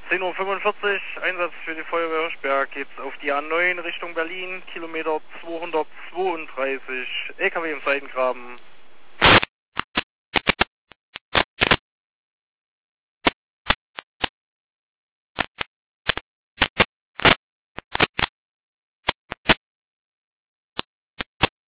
10:45 Uhr, Einsatz für die Feuerwehr Hirschberg, geht's auf die A9 Richtung Berlin, Kilometer 232, LKW im Seitengraben.